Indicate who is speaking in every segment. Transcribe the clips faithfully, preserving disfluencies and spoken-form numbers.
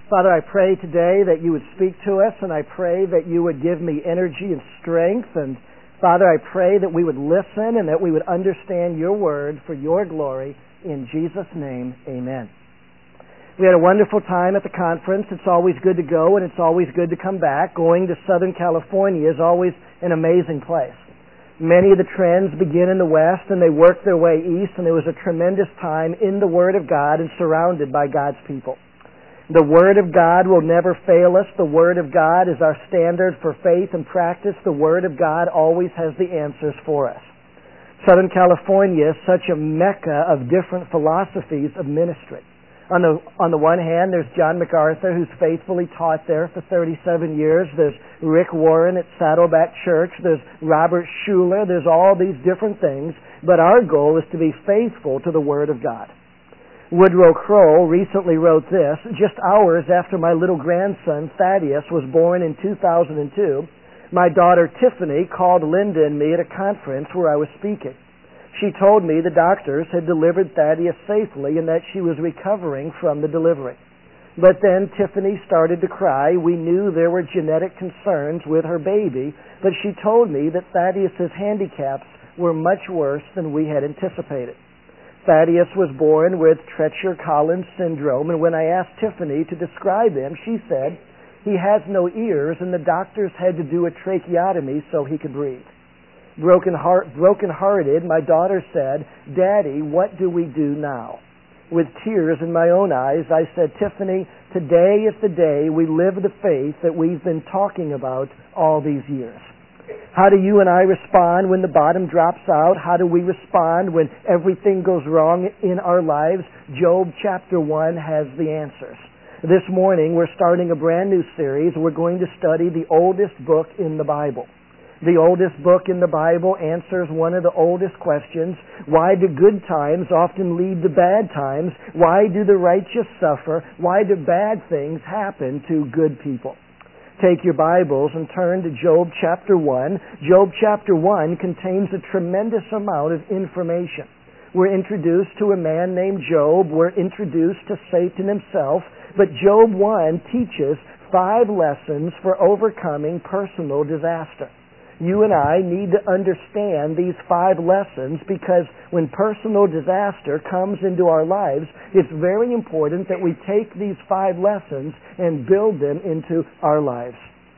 Speaker 1: Father, I pray today that you would speak to us, and I pray that you would give me energy and strength. And Father, I pray that we would listen and that we would understand your word for your glory. In Jesus' name, amen. We had a wonderful time at the conference. It's always good to go, and it's always good to come back. Going to Southern California is always an amazing place. Many of the trends begin in the West, and they work their way east, and there was a tremendous time in the Word of God and surrounded by God's people. The Word of God will never fail us. The Word of God is our standard for faith and practice. The Word of God always has the answers for us. Southern California is such a mecca of different philosophies of ministry. On the, on the one hand, there's John MacArthur, who's faithfully taught there for thirty-seven years. There's Rick Warren at Saddleback Church. There's Robert Schuller. There's all these different things. But our goal is to be faithful to the Word of God. Woodrow Kroll recently wrote this: just hours after my little grandson Thaddeus was born in two thousand two, my daughter Tiffany called Linda and me at a conference where I was speaking. She told me the doctors had delivered Thaddeus safely and that she was recovering from the delivery. But then Tiffany started to cry. We knew there were genetic concerns with her baby, but she told me that Thaddeus's handicaps were much worse than we had anticipated. Thaddeus was born with Treacher-Collins syndrome, and when I asked Tiffany to describe him, she said, he has no ears, and the doctors had to do a tracheotomy so he could breathe. Broken heart, broken-hearted, my daughter said, Daddy, what do we do now? With tears in my own eyes, I said, Tiffany, today is the day we live the faith that we've been talking about all these years. How do you and I respond when the bottom drops out? How do we respond when everything goes wrong in our lives? Job chapter one has the answers. This morning we're starting a brand new series. We're going to study the oldest book in the Bible. The oldest book in the Bible answers one of the oldest questions. Why do good times often lead to bad times? Why do the righteous suffer? Why do bad things happen to good people? Take your Bibles and turn to Job chapter one. Job chapter one contains a tremendous amount of information. We're introduced to a man named Job. We're introduced to Satan himself. But Job one teaches five lessons for overcoming personal disaster. You and I need to understand these five lessons because when personal disaster comes into our lives, it's very important that we take these five lessons and build them into our lives.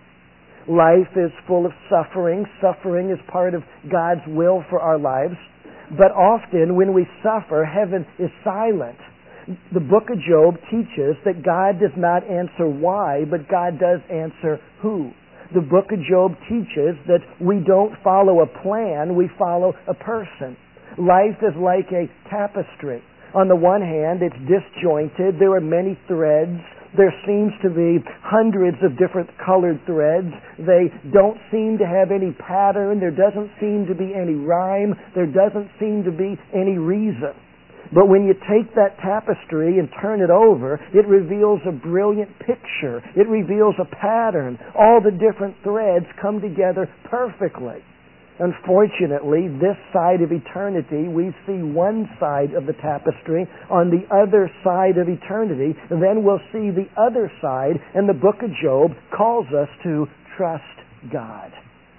Speaker 1: Life is full of suffering. Suffering is part of God's will for our lives. But often when we suffer, heaven is silent. The book of Job teaches that God does not answer why, but God does answer who. The book of Job teaches that we don't follow a plan, we follow a person. Life is like a tapestry. On the one hand, it's disjointed. There are many threads. There seems to be hundreds of different colored threads. They don't seem to have any pattern. There doesn't seem to be any rhyme. There doesn't seem to be any reason. But when you take that tapestry and turn it over, it reveals a brilliant picture. It reveals a pattern. All the different threads come together perfectly. Unfortunately, this side of eternity, we see one side of the tapestry. On the other side of eternity, then we'll see the other side, and the book of Job calls us to trust God.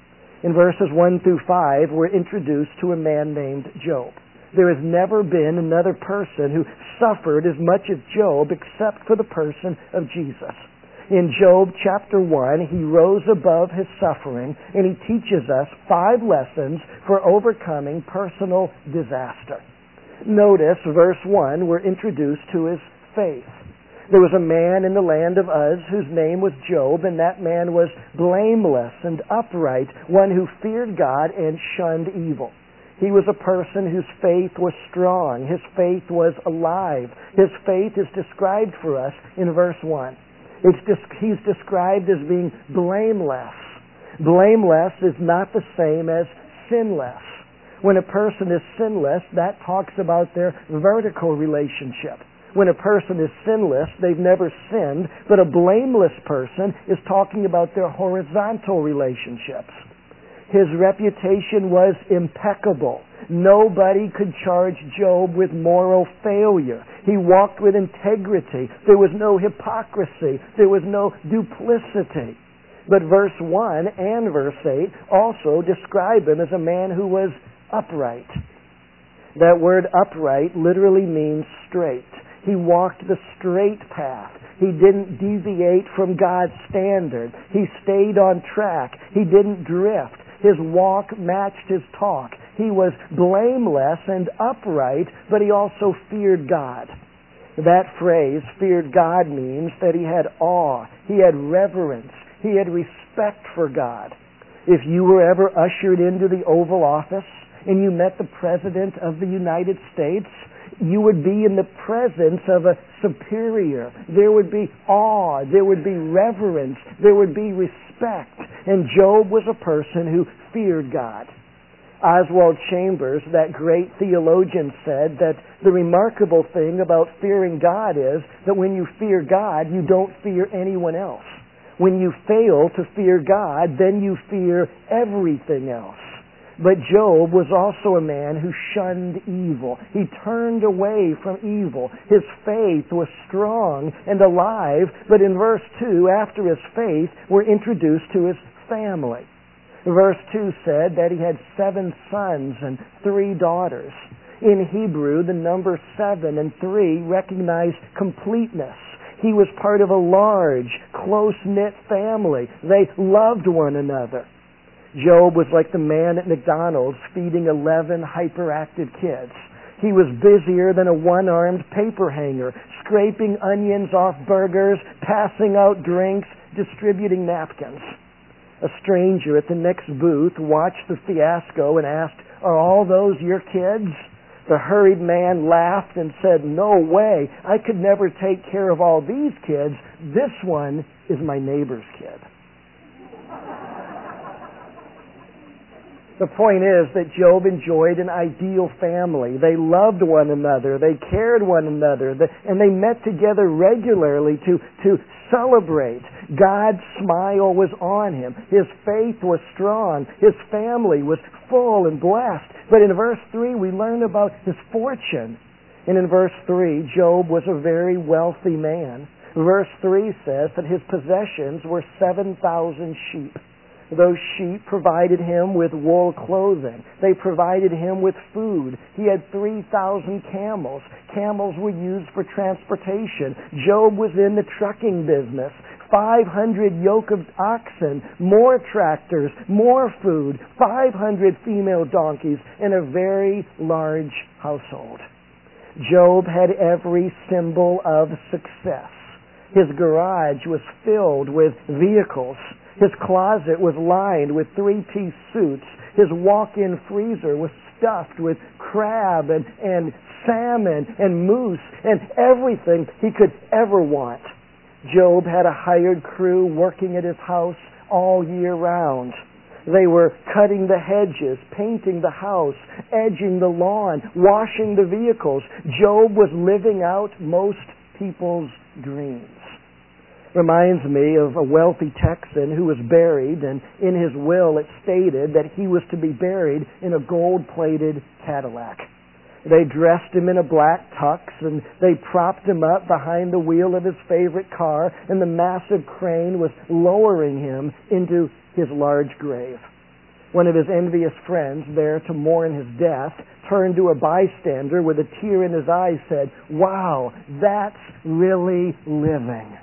Speaker 1: In verses one through five, we're introduced to a man named Job. There has never been another person who suffered as much as Job except for the person of Jesus. In Job chapter one, he rose above his suffering and he teaches us five lessons for overcoming personal disaster. Notice verse one, we're introduced to his faith. There was a man in the land of Uz whose name was Job, and that man was blameless and upright, one who feared God and shunned evil. He was a person whose faith was strong. His faith was alive. His faith is described for us in verse one. It's just, he's described as being blameless. Blameless is not the same as sinless. When a person is sinless, that talks about their vertical relationship. When a person is sinless, they've never sinned, but a blameless person is talking about their horizontal relationships. His reputation was impeccable. Nobody could charge Job with moral failure. He walked with integrity. There was no hypocrisy. There was no duplicity. But verse one and verse eight also describe him as a man who was upright. That word upright literally means straight. He walked the straight path. He didn't deviate from God's standard. He stayed on track. He didn't drift. His walk matched his talk. He was blameless and upright, but he also feared God. That phrase, feared God, means that he had awe. He had reverence. He had respect for God. If you were ever ushered into the Oval Office and you met the President of the United States, you would be in the presence of a superior. There would be awe. There would be reverence. There would be respect. And Job was a person who feared God. Oswald Chambers, that great theologian, said that the remarkable thing about fearing God is that when you fear God, you don't fear anyone else. When you fail to fear God, then you fear everything else. But Job was also a man who shunned evil. He turned away from evil. His faith was strong and alive, but in verse two, after his faith, we're introduced to his family. Verse two said that he had seven sons and three daughters. In Hebrew, the number seven and three recognize completeness. He was part of a large, close-knit family. They loved one another. Job was like the man at McDonald's feeding eleven hyperactive kids. He was busier than a one-armed paper hanger, scraping onions off burgers, passing out drinks, distributing napkins. A stranger at the next booth watched the fiasco and asked, "Are all those your kids?" The hurried man laughed and said, "No way. I could never take care of all these kids. This one is my neighbor's kid." The point is that Job enjoyed an ideal family. They loved one another. They cared one another. And they met together regularly to, to celebrate. God's smile was on him. His faith was strong. His family was full and blessed. But in verse three, we learn about his fortune. And in verse three, Job was a very wealthy man. Verse three says that his possessions were seven thousand sheep. Those sheep provided him with wool clothing. They provided him with food. He had three thousand camels. Camels were used for transportation. Job was in the trucking business. five hundred yoke of oxen, more tractors, more food, five hundred female donkeys, and a very large household. Job had every symbol of success. His garage was filled with vehicles. His closet was lined with three-piece suits. His walk-in freezer was stuffed with crab and, and salmon and moose and everything he could ever want. Job had a hired crew working at his house all year round. They were cutting the hedges, painting the house, edging the lawn, washing the vehicles. Job was living out most people's dreams. Reminds me of a wealthy Texan who was buried, and in his will it stated that he was to be buried in a gold-plated Cadillac. They dressed him in a black tux, and they propped him up behind the wheel of his favorite car, and the massive crane was lowering him into his large grave. One of his envious friends, there to mourn his death, turned to a bystander with a tear in his eye, said, "Wow, that's really living."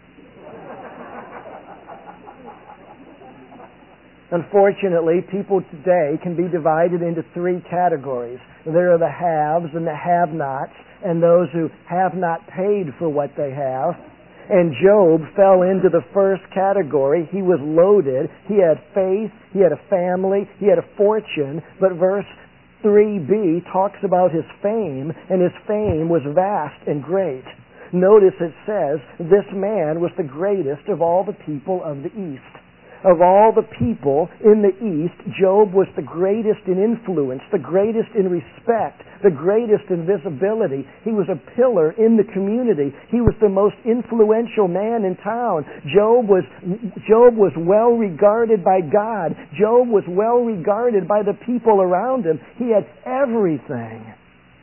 Speaker 1: Unfortunately, people today can be divided into three categories. There are the haves and the have-nots, and those who have not paid for what they have. And Job fell into the first category. He was loaded. He had faith. He had a family. He had a fortune. But verse three b talks about his fame, and his fame was vast and great. Notice it says, this man was the greatest of all the people of the East. Of all the people in the East, Job was the greatest in influence, the greatest in respect, the greatest in visibility. He was a pillar in the community. He was the most influential man in town. Job was, Job was well regarded by God. Job was well regarded by the people around him. He had everything.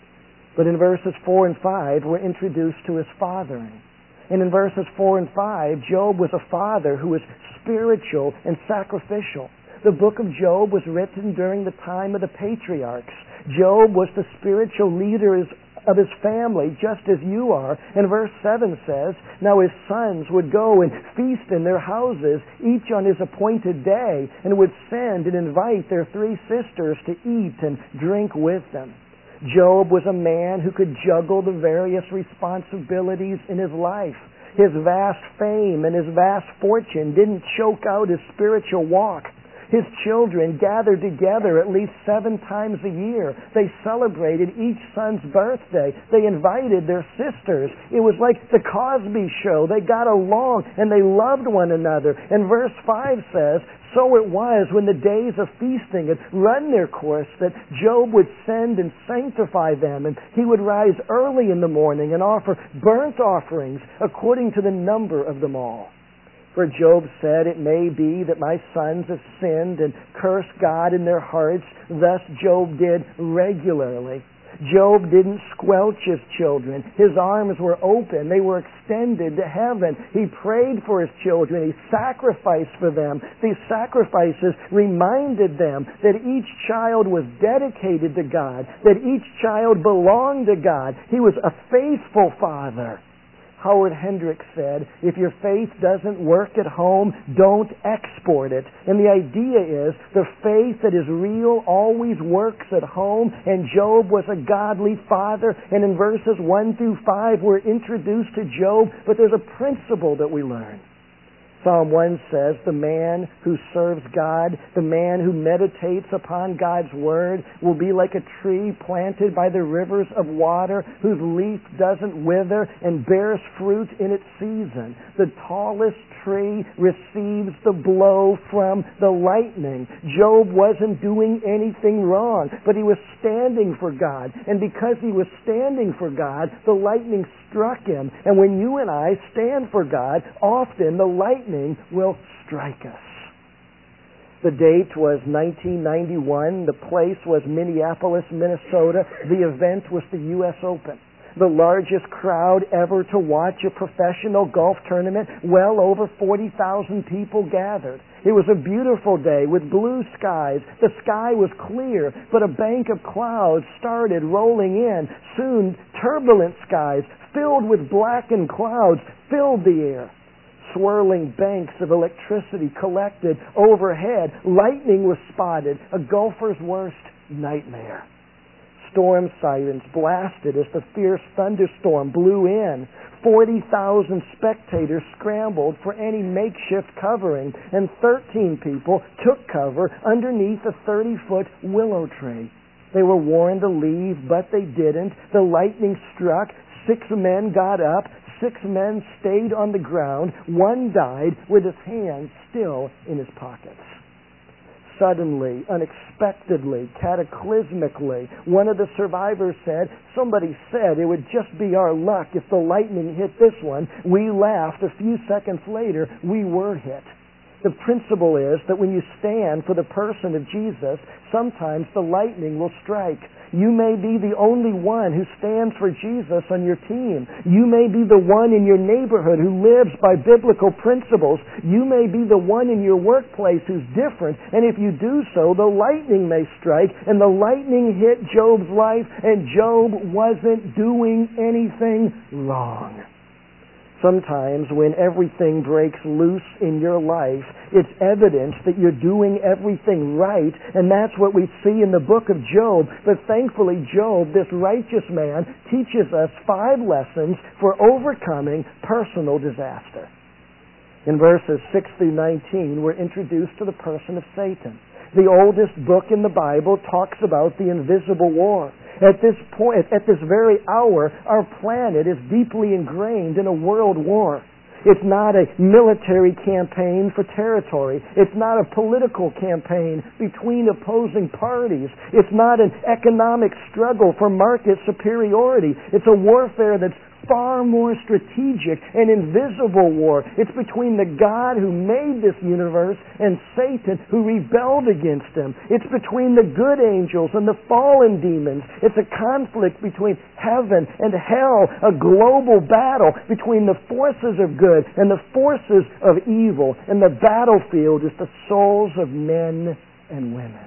Speaker 1: But in verses four and five, we're introduced to his fathering. And in verses four and five, Job was a father who was spiritual and sacrificial. The book of Job was written during the time of the patriarchs. Job was the spiritual leader of his family, just as you are. And verse seven says, now his sons would go and feast in their houses, each on his appointed day, and would send and invite their three sisters to eat and drink with them. Job was a man who could juggle the various responsibilities in his life. His vast fame and his vast fortune didn't choke out his spiritual walk. His children gathered together at least seven times a year. They celebrated each son's birthday. They invited their sisters. It was like the Cosby Show. They got along and they loved one another. And verse five says, so it was when the days of feasting had run their course that Job would send and sanctify them, and he would rise early in the morning and offer burnt offerings according to the number of them all. For Job said, it may be that my sons have sinned and cursed God in their hearts. Thus Job did regularly. Job didn't squelch his children. His arms were open. They were extended to heaven. He prayed for his children. He sacrificed for them. These sacrifices reminded them that each child was dedicated to God, that each child belonged to God. He was a faithful father. Howard Hendricks said, if your faith doesn't work at home, don't export it. And the idea is the faith that is real always works at home, and Job was a godly father. And in verses one through five, we're introduced to Job, but there's a principle that we learn. Psalm one says, the man who serves God, the man who meditates upon God's word will be like a tree planted by the rivers of water whose leaf doesn't wither and bears fruit in its season. The tallest tree receives the blow from the lightning. Job wasn't doing anything wrong, but he was standing for God. And because he was standing for God, the lightning struck him. And when you and I stand for God, often the lightning will strike us. The date was nineteen ninety-one. The place was Minneapolis, Minnesota. The event was the U S Open. The largest crowd ever to watch a professional golf tournament. Well over forty thousand people gathered. It was a beautiful day with blue skies. The sky was clear, but a bank of clouds started rolling in. Soon, turbulent skies filled with blackened clouds filled the air. Swirling banks of electricity collected overhead. Lightning was spotted, a golfer's worst nightmare. Storm sirens blasted as the fierce thunderstorm blew in. forty thousand spectators scrambled for any makeshift covering, and thirteen people took cover underneath a thirty-foot willow tree. They were warned to leave, but they didn't. The lightning struck. Six men got up. Six men stayed on the ground. One died with his hands still in his pockets. Suddenly, unexpectedly, cataclysmically, one of the survivors said, somebody said it would just be our luck if the lightning hit this one. We laughed. A few seconds later, we were hit. The principle is that when you stand for the person of Jesus, sometimes the lightning will strike. You may be the only one who stands for Jesus on your team. You may be the one in your neighborhood who lives by biblical principles. You may be the one in your workplace who's different. And if you do so, the lightning may strike. And the lightning hit Job's life, and Job wasn't doing anything wrong. Sometimes when everything breaks loose in your life, it's evidence that you're doing everything right, and that's what we see in the book of Job. But thankfully, Job, this righteous man, teaches us five lessons for overcoming personal disaster. In verses six through nineteen, we're introduced to the person of Satan. The oldest book in the Bible talks about the invisible war. At this point, at this very hour, our planet is deeply ingrained in a world war. It's not a military campaign for territory. It's not a political campaign between opposing parties. It's not an economic struggle for market superiority. It's a warfare that's far more strategic, an invisible war. It's between the God who made this universe and Satan who rebelled against him. It's between the good angels and the fallen demons. It's a conflict between heaven and hell, a global battle between the forces of good and the forces of evil. And the battlefield is the souls of men and women.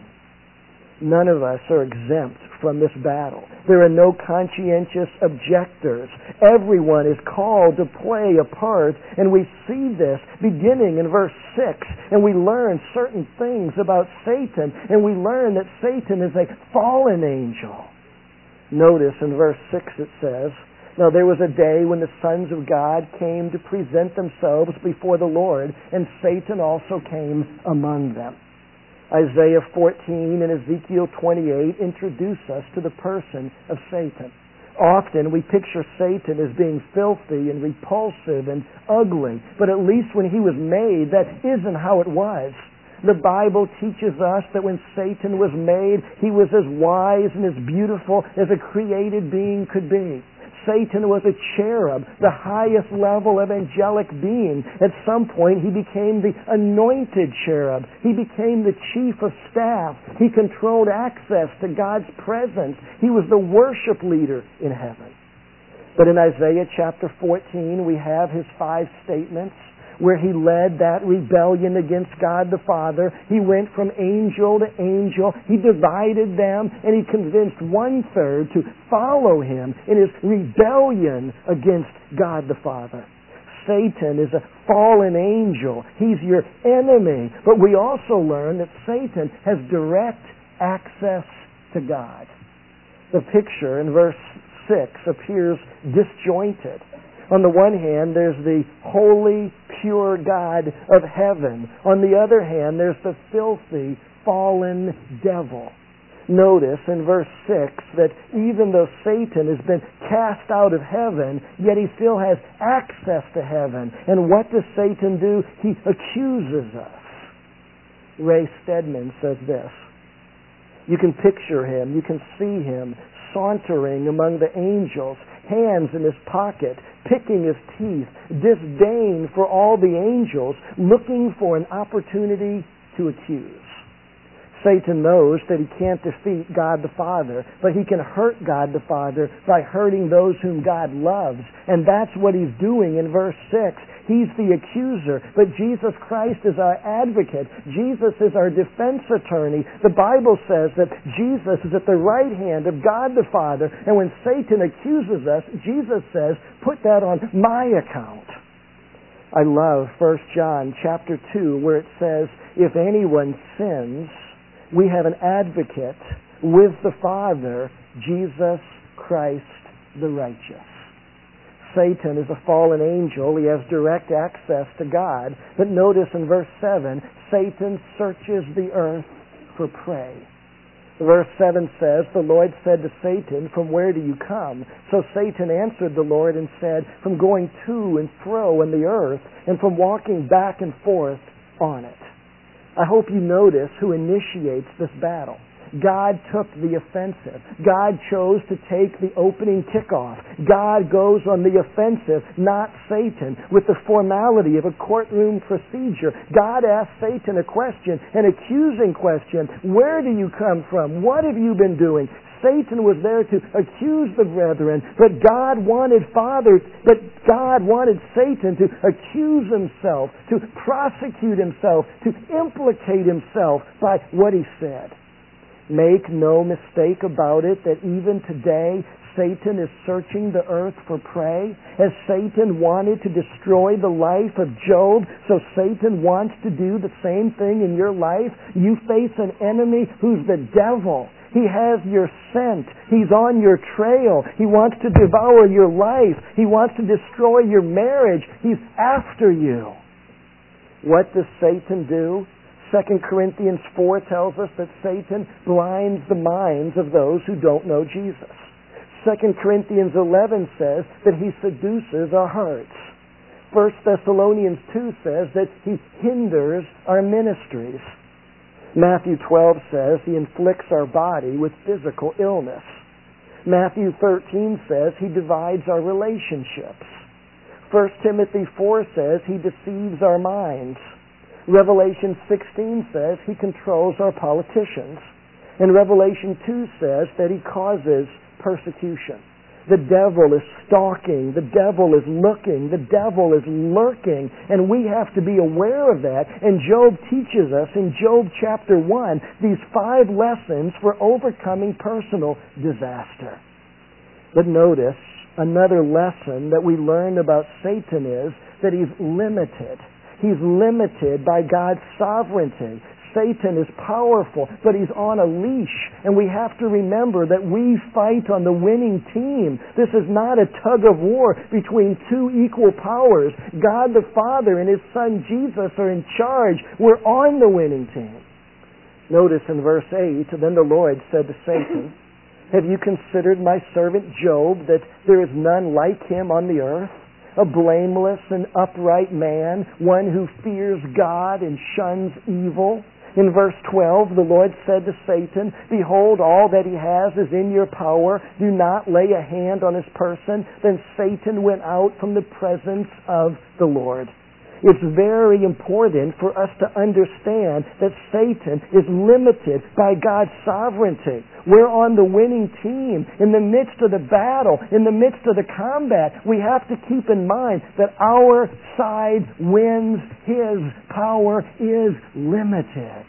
Speaker 1: None of us are exempt from this battle. There are no conscientious objectors. Everyone is called to play a part, and we see this beginning in verse six, and we learn certain things about Satan, and we learn that Satan is a fallen angel. Notice in verse six it says, "Now there was a day when the sons of God came to present themselves before the Lord, and Satan also came among them." Isaiah fourteen and Ezekiel twenty-eight introduce us to the person of Satan. Often we picture Satan as being filthy and repulsive and ugly, but at least when he was made, that isn't how it was. The Bible teaches us that when Satan was made, he was as wise and as beautiful as a created being could be. Satan was a cherub, the highest level of angelic being. At some point, he became the anointed cherub. He became the chief of staff. He controlled access to God's presence. He was the worship leader in heaven. But in Isaiah chapter fourteen, we have his five statements where he led that rebellion against God the Father. He went from angel to angel. He divided them, and he convinced one-third to follow him in his rebellion against God the Father. Satan is a fallen angel. He's your enemy. But we also learn that Satan has direct access to God. The picture in verse six appears disjointed. On the one hand, there's the holy, pure God of heaven. On the other hand, there's the filthy, fallen devil. Notice in verse six that even though Satan has been cast out of heaven, yet he still has access to heaven. And what does Satan do? He accuses us. Ray Stedman says this: you can picture him, you can see him sauntering among the angels, hands in his pocket, picking his teeth, disdain for all the angels, looking for an opportunity to accuse. Satan knows that he can't defeat God the Father, but he can hurt God the Father by hurting those whom God loves. And that's what he's doing in verse six. He's the accuser, but Jesus Christ is our advocate. Jesus is our defense attorney. The Bible says that Jesus is at the right hand of God the Father, and when Satan accuses us, Jesus says, put that on my account. I love First John chapter two, where it says, if anyone sins, we have an advocate with the Father, Jesus Christ the righteous. Satan is a fallen angel. He has direct access to God. But notice in verse seven, Satan searches the earth for prey. Verse seven says, the Lord said to Satan, from where do you come? So Satan answered the Lord and said, from going to and fro in the earth, and from walking back and forth on it. I hope you notice who initiates this battle. God took the offensive. God chose to take the opening kickoff. God goes on the offensive, not Satan, with the formality of a courtroom procedure. God asked Satan a question, an accusing question. Where do you come from? What have you been doing? Satan was there to accuse the brethren, but God wanted Father, but God wanted Satan to accuse himself, to prosecute himself, to implicate himself by what he said. Make no mistake about it that even today, Satan is searching the earth for prey. As Satan wanted to destroy the life of Job, so Satan wants to do the same thing in your life. You face an enemy who's the devil. He has your scent. He's on your trail. He wants to devour your life. He wants to destroy your marriage. He's after you. What does Satan do? Second Corinthians four tells us that Satan blinds the minds of those who don't know Jesus. Second Corinthians eleven says that he seduces our hearts. First Thessalonians two says that he hinders our ministries. Matthew twelve says he inflicts our body with physical illness. Matthew thirteen says he divides our relationships. First Timothy four says he deceives our minds. Revelation sixteen says he controls our politicians. And Revelation two says that he causes persecution. The devil is stalking. The devil is looking. The devil is lurking. And we have to be aware of that. And Job teaches us in Job chapter one these five lessons for overcoming personal disaster. But notice, another lesson that we learn about Satan is that he's limited. He's limited by God's sovereignty. Satan is powerful, but he's on a leash, and we have to remember that we fight on the winning team. This is not a tug of war between two equal powers. God the Father and His Son Jesus are in charge. We're on the winning team. Notice in verse eight, then the Lord said to Satan, "Have you considered my servant Job, that there is none like him on the earth? A blameless and upright man, one who fears God and shuns evil." In verse twelve, the Lord said to Satan, "Behold, all that he has is in your power. Do not lay a hand on his person." Then Satan went out from the presence of the Lord. It's very important for us to understand that Satan is limited by God's sovereignty. We're on the winning team. In the midst of the battle, in the midst of the combat, we have to keep in mind that our side wins. His power is limited.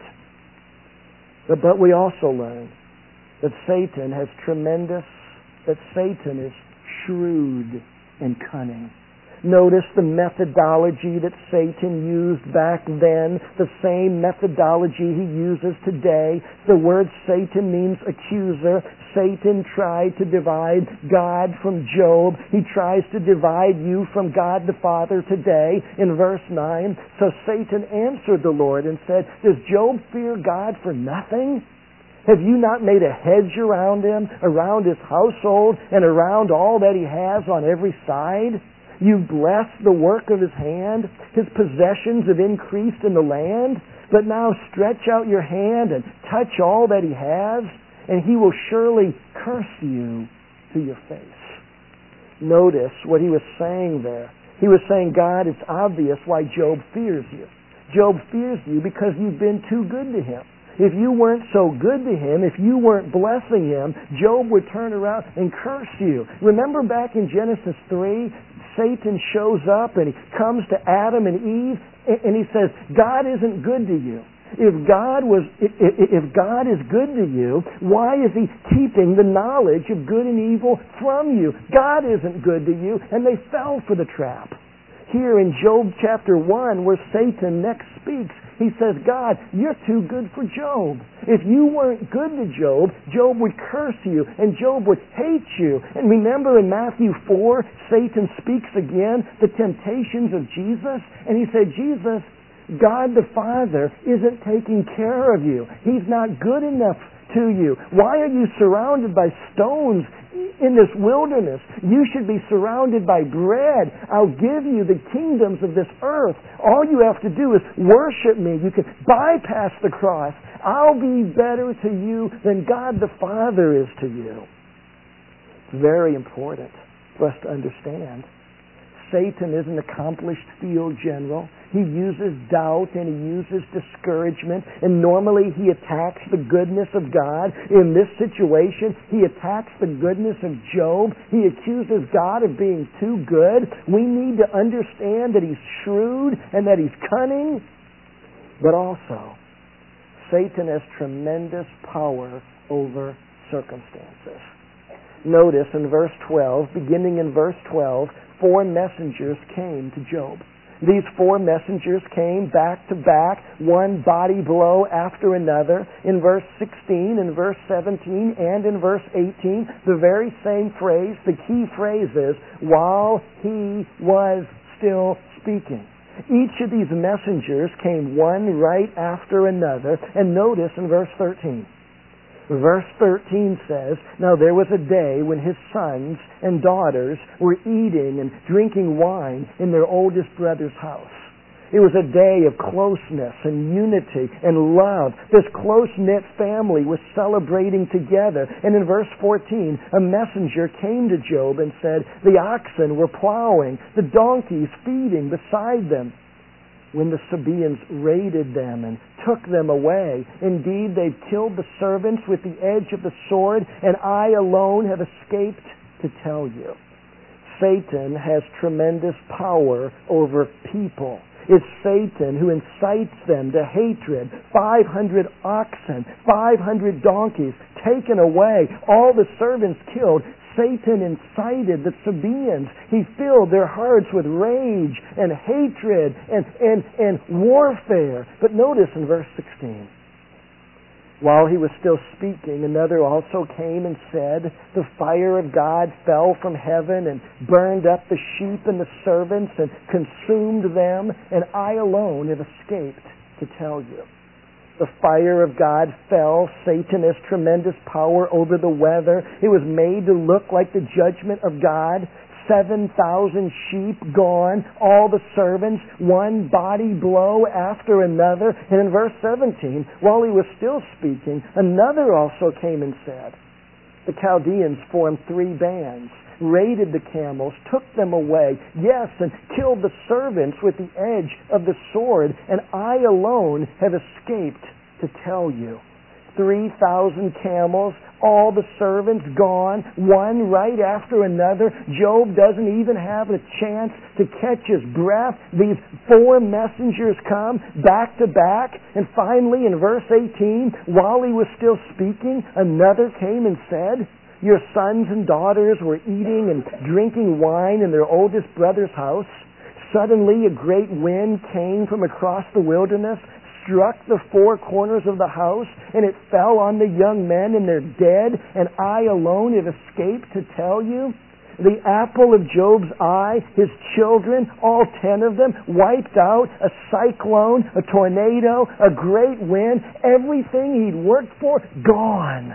Speaker 1: But, but we also learn that Satan has tremendous, that Satan is shrewd and cunning. Notice the methodology that Satan used back then, the same methodology he uses today. The word Satan means accuser. Satan tried to divide God from Job. He tries to divide you from God the Father today in verse nine. So Satan answered the Lord and said, "Does Job fear God for nothing? Have you not made a hedge around him, around his household, and around all that he has on every side? You've blessed the work of his hand. His possessions have increased in the land. But now stretch out your hand and touch all that he has, and he will surely curse you to your face." Notice what he was saying there. He was saying, God, it's obvious why Job fears you. Job fears you because you've been too good to him. If you weren't so good to him, if you weren't blessing him, Job would turn around and curse you. Remember back in Genesis three, Satan shows up and he comes to Adam and Eve and he says, God isn't good to you. If God was, if God is good to you, why is He keeping the knowledge of good and evil from you? God isn't good to you, and they fell for the trap. Here in Job chapter one, where Satan next speaks, he says, God, you're too good for Job. If you weren't good to Job, Job would curse you, and Job would hate you. And remember in Matthew four, Satan speaks again, the temptations of Jesus, and he said, Jesus, God the Father isn't taking care of you. He's not good enough to you. Why are you surrounded by stones in this wilderness? You should be surrounded by bread. I'll give you the kingdoms of this earth. All you have to do is worship me. You can bypass the cross. I'll be better to you than God the Father is to you. It's very important for us to understand. Satan is an accomplished field general. He uses doubt and he uses discouragement, and normally he attacks the goodness of God. In this situation, he attacks the goodness of Job. He accuses God of being too good. We need to understand that he's shrewd and that he's cunning, but also Satan has tremendous power over circumstances. Notice in verse twelve, beginning in verse twelve, four messengers came to Job. These four messengers came back to back, one body blow after another. In verse sixteen, in verse seventeen, and in verse eighteen, the very same phrase, the key phrase is, while he was still speaking. Each of these messengers came one right after another. And notice in verse thirteen, Verse thirteen says, "Now there was a day when his sons and daughters were eating and drinking wine in their oldest brother's house." It was a day of closeness and unity and love. This close-knit family was celebrating together. And in verse fourteen, a messenger came to Job and said, "The oxen were plowing, the donkeys feeding beside them, when the Sabaeans raided them and took them away. Indeed, they've killed the servants with the edge of the sword, and I alone have escaped to tell you." Satan has tremendous power over people. It's Satan who incites them to hatred. five hundred oxen, five hundred donkeys taken away, all the servants killed. Satan incited the Sabaeans. He filled their hearts with rage and hatred and, and, and warfare. But notice in verse sixteen, while he was still speaking, another also came and said, "The fire of God fell from heaven and burned up the sheep and the servants and consumed them, and I alone have escaped to tell you." The fire of God fell. Satan has tremendous power over the weather. It was made to look like the judgment of God. Seven thousand sheep gone, all the servants, one body blow after another. And in verse seventeen, while he was still speaking, another also came and said, "The Chaldeans formed three bands, raided the camels, took them away, yes, and killed the servants with the edge of the sword, and I alone have escaped to tell you." Three thousand camels, all the servants gone, one right after another. Job doesn't even have a chance to catch his breath. These four messengers come back to back. And finally, in verse eighteen, while he was still speaking, another came and said, "Your sons and daughters were eating and drinking wine in their oldest brother's house. Suddenly a great wind came from across the wilderness, struck the four corners of the house, and it fell on the young men, and they're dead, and I alone have escaped to tell you." The apple of Job's eye, his children, all ten of them, wiped out. A cyclone, a tornado, a great wind, everything he'd worked for, gone.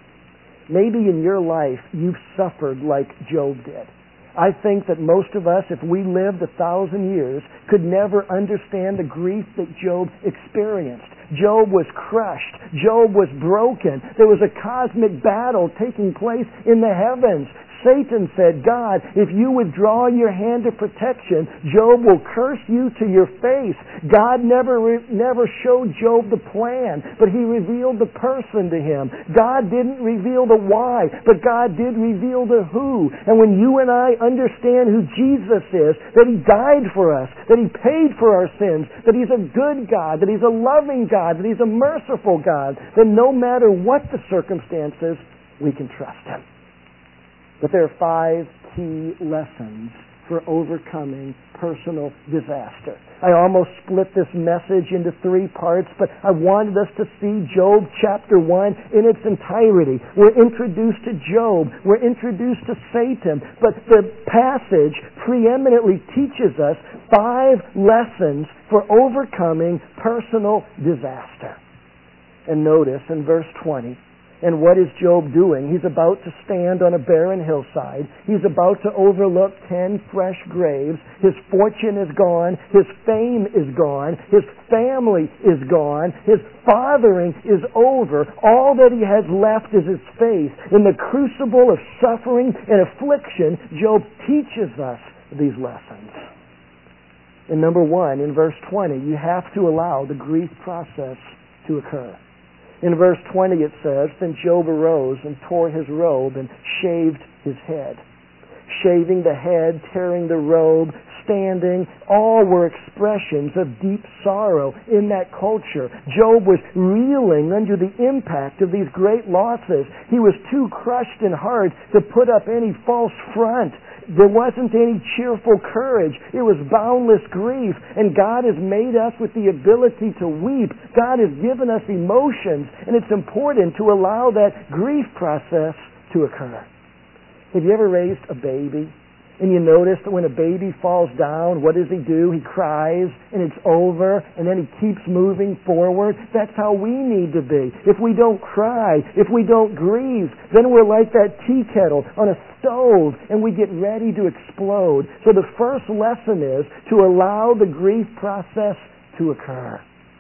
Speaker 1: Maybe in your life you've suffered like Job did. I think that most of us, if we lived a thousand years, could never understand the grief that Job experienced. Job was crushed. Job was broken. There was a cosmic battle taking place in the heavens. Satan said, "God, if you withdraw your hand of protection, Job will curse you to your face." God never re- never showed Job the plan, but he revealed the person to him. God didn't reveal the why, but God did reveal the who. And when you and I understand who Jesus is, that he died for us, that he paid for our sins, that he's a good God, that he's a loving God, that he's a merciful God, then no matter what the circumstances, we can trust him. But there are five key lessons for overcoming personal disaster. I almost split this message into three parts, but I wanted us to see Job chapter one in its entirety. We're introduced to Job. We're introduced to Satan. But the passage preeminently teaches us five lessons for overcoming personal disaster. And notice in verse twenty, and what is Job doing? He's about to stand on a barren hillside. He's about to overlook ten fresh graves. His fortune is gone. His fame is gone. His family is gone. His fathering is over. All that he has left is his faith. In the crucible of suffering and affliction, Job teaches us these lessons. And number one, in verse twenty, you have to allow the grief process to occur. In verse twenty it says, "Then Job arose and tore his robe and shaved his head." Shaving the head, tearing the robe, standing, all were expressions of deep sorrow in that culture. Job was reeling under the impact of these great losses. He was too crushed in heart to put up any false front. There wasn't any cheerful courage. It was boundless grief. And God has made us with the ability to weep. God has given us emotions. And it's important to allow that grief process to occur. Have you ever raised a baby? And you notice that when a baby falls down, what does he do? He cries, and it's over, and then he keeps moving forward. That's how we need to be. If we don't cry, if we don't grieve, then we're like that tea kettle on a stove, and we get ready to explode. So the first lesson is to allow the grief process to occur.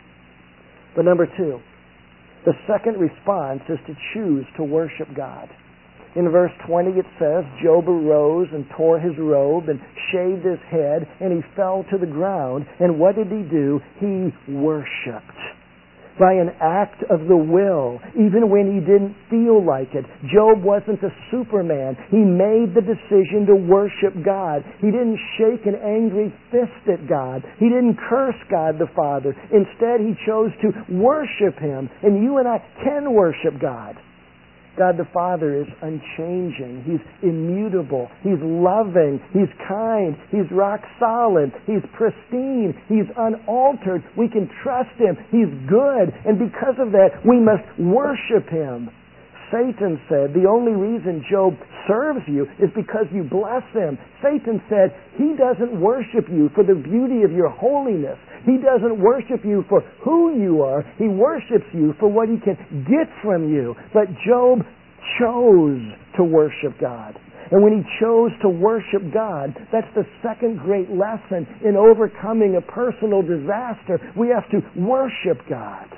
Speaker 1: But number two, the second response is to choose to worship God. In verse twenty it says, Job arose and tore his robe and shaved his head, and he fell to the ground. And what did he do? He worshiped. By an act of the will, even when he didn't feel like it. Job wasn't a superman. He made the decision to worship God. He didn't shake an angry fist at God. He didn't curse God the Father. Instead, he chose to worship Him. And you and I can worship God. God the Father is unchanging. He's immutable. He's loving. He's kind. He's rock solid. He's pristine. He's unaltered. We can trust Him. He's good. And because of that, we must worship Him. Satan said, the only reason Job serves you is because you bless him. Satan said, he doesn't worship you for the beauty of your holiness. He doesn't worship you for who you are. He worships you for what he can get from you. But Job chose to worship God. And when he chose to worship God, that's the second great lesson in overcoming a personal disaster. We have to worship God.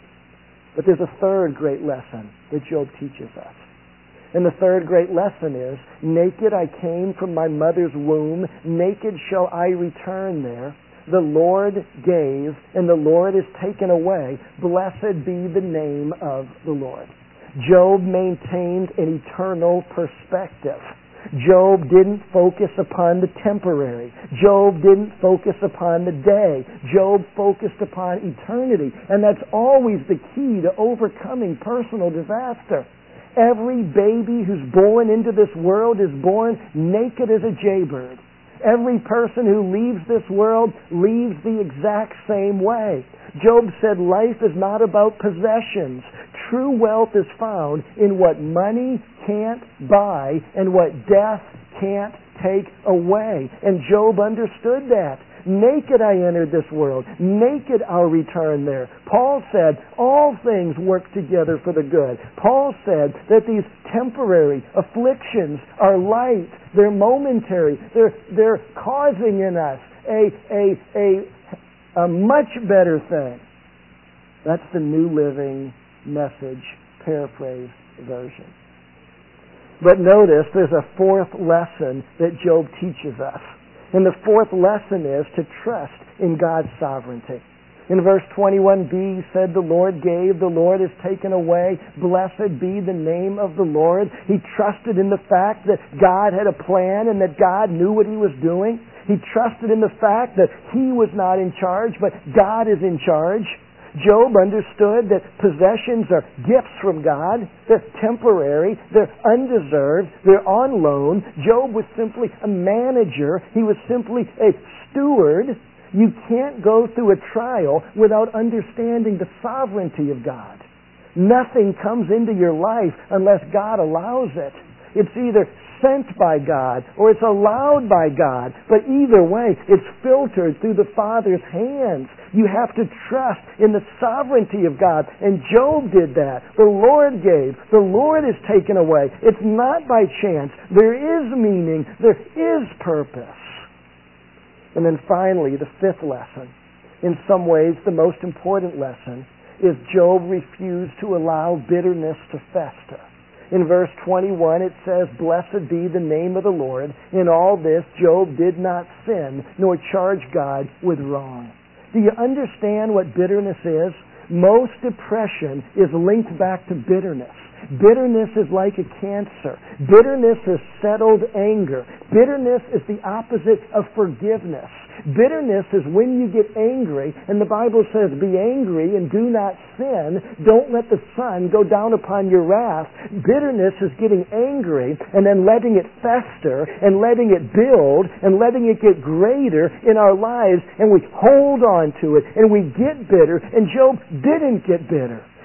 Speaker 1: But there's a third great lesson that Job teaches us. And the third great lesson is, naked I came from my mother's womb, naked shall I return there. The Lord gave, and the Lord is taken away. Blessed be the name of the Lord. Job maintained an eternal perspective. Job didn't focus upon the temporary. Job didn't focus upon the day. Job focused upon eternity. And that's always the key to overcoming personal disaster. Every baby who's born into this world is born naked as a jaybird. Every person who leaves this world leaves the exact same way. Job said life is not about possessions. True wealth is found in what money can't buy and what death can't take away. And Job understood that. Naked I entered this world. Naked I'll return there. Paul said all things work together for the good. Paul said that these temporary afflictions are light. They're momentary. They're, they're causing in us a, a, a, a much better thing. That's the New Living Message paraphrase version. But notice there's a fourth lesson that Job teaches us. And the fourth lesson is to trust in God's sovereignty. In verse twenty-one b, he said, the Lord gave, the Lord has taken away. Blessed be the name of the Lord. He trusted in the fact that God had a plan and that God knew what He was doing. He trusted in the fact that He was not in charge, but God is in charge. Job understood that possessions are gifts from God. They're temporary. They're undeserved. They're on loan. Job was simply a manager. He was simply a steward. You can't go through a trial without understanding the sovereignty of God. Nothing comes into your life unless God allows it. It's either sent by God or it's allowed by God. But either way, it's filtered through the Father's hands. You have to trust in the sovereignty of God. And Job did that. The Lord gave. The Lord is taken away. It's not by chance. There is meaning. There is purpose. And then finally, the fifth lesson, in some ways the most important lesson, is Job refused to allow bitterness to fester. In verse twenty-one it says, blessed be the name of the Lord. In all this Job did not sin, nor charge God with wrong. Do you understand what bitterness is? Most depression is linked back to bitterness. Bitterness is like a cancer. Bitterness is settled anger. Bitterness is the opposite of forgiveness. Bitterness is when you get angry, and the Bible says, be angry and do not sin. Don't let the sun go down upon your wrath. Bitterness is getting angry and then letting it fester and letting it build and letting it get greater in our lives, and we hold on to it and we get bitter, and Job didn't get bitter.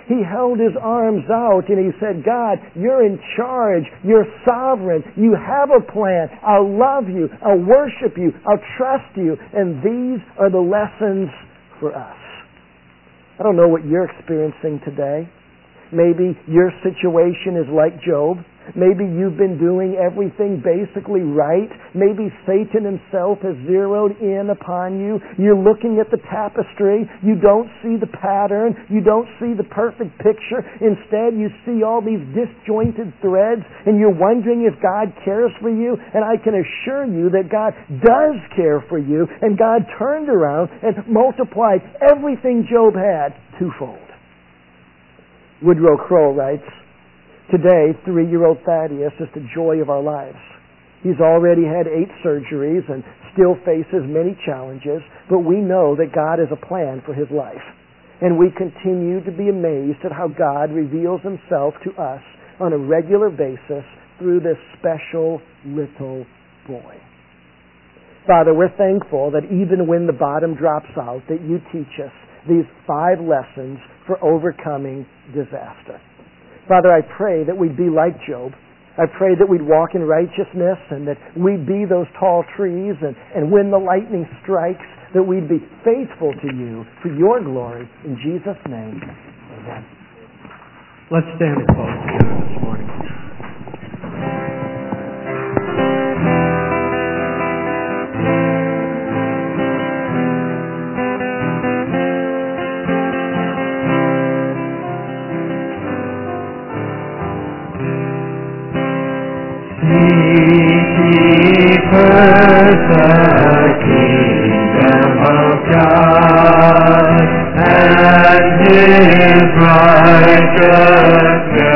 Speaker 1: He held his arms out and he said, God, you're in charge. You're sovereign. You have a plan. I'll love you. I'll worship you. I'll trust you. And these are the lessons for us. I don't know what you're experiencing today. Maybe your situation is like Job. Maybe you've been doing everything basically right. Maybe Satan himself has zeroed in upon you. You're looking at the tapestry. You don't see the pattern. You don't see the perfect picture. Instead, you see all these disjointed threads, and you're wondering if God cares for you. And I can assure you that God does care for you, and God turned around and multiplied everything Job had twofold. Woodrow Crow writes, today, three-year-old Thaddeus is the joy of our lives. He's already had eight surgeries and still faces many challenges, but we know that God has a plan for his life. And we continue to be amazed at how God reveals himself to us on a regular basis through this special little boy. Father, we're thankful that even when the bottom drops out, that you teach us these five lessons for overcoming disaster. Father, I pray that we'd be like Job. I pray that we'd walk in righteousness and that we'd be those tall trees, and, and when the lightning strikes, that we'd be faithful to you for your glory. In Jesus' name, amen.
Speaker 2: Let's stand and close together this morning. First the kingdom of God and his righteousness.